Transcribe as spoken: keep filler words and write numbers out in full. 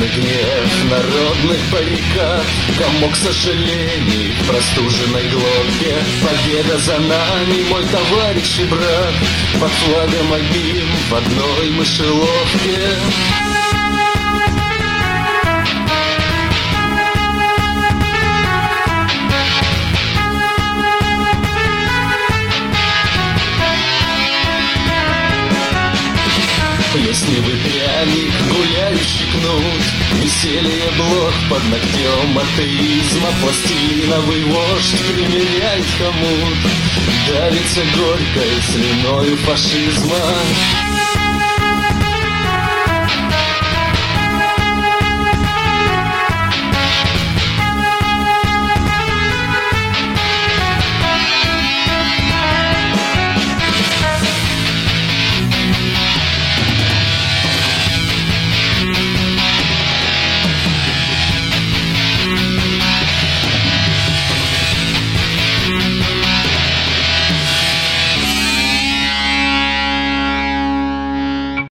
гнев народных баррикад, комок сожалений в простуженной глотке. Победа за нами, мой товарищ и брат, под флагом одним в одной мышеловке. Плесневый пряник, гуляющий кнут, веселье блох под ногтем атеизма. Пластилиновый вождь примеряет хомут, давится горькой слюною фашизма.